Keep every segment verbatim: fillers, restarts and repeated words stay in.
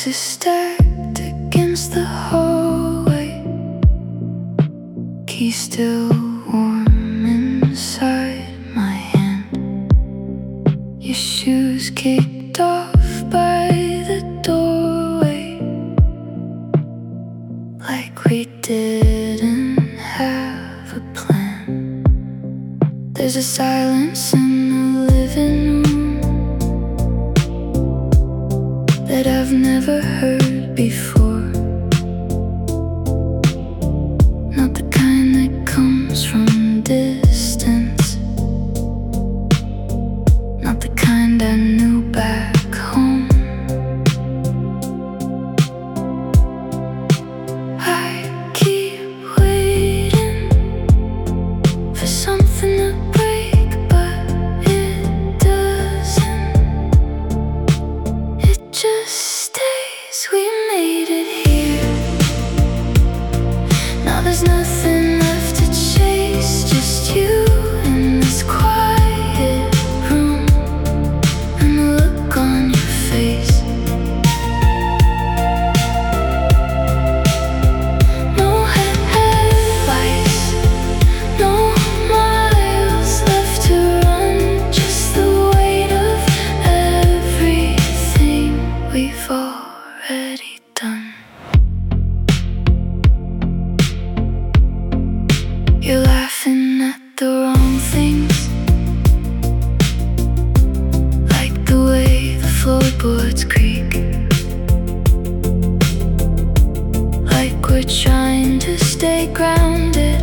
boxes stacked against the hallway, key still warm inside my hand. Your shoes kicked off by the doorway, like we didn't have a plan. There's a silence in the living room that I've never heard before. Not the kind that comes from distance, not the kind I knew back home. I keep waiting for something to break, but it doesn't. It just stays. We made it here. Now there's nothing left to chase, just you in this quiet room and the look on your face. No headlights, no miles left to run, just the weight of everything we've already done. You're laughing at the wrong things, like the way the floorboards creak, like we're trying to stay grounded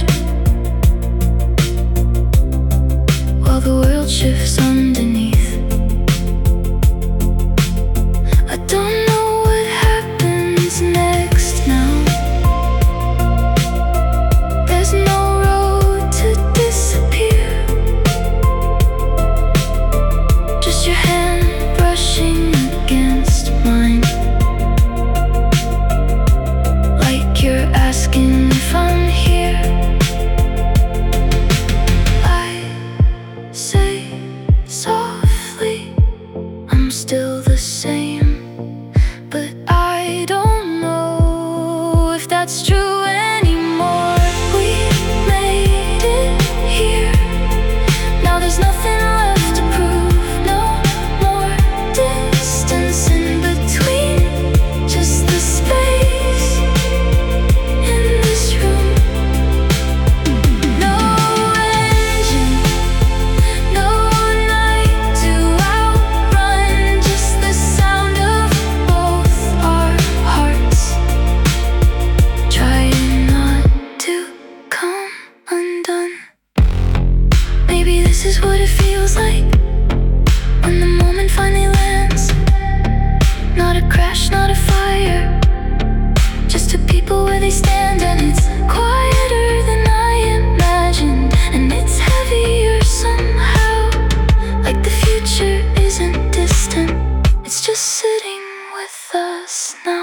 while the world shifts underneath. I don't know what happens next now. There's no road to disappear, just your hand brushing against mine, like you're asking if I'm here. I say softly, I'm still the same, but I don't know if that's true anymore. We made it here. Now there's nothing left to prove, no more distance in between, just the space in this room. No engine, no night to outrun, just the sound of both our hearts trying not to come undone. Maybe this is what it feels like when the moment finally lands. Not a crash, not a fire, just two people where they stand. And it's quieter than I imagined, and it's heavier somehow, like the future isn't distant, it's just sitting with us now.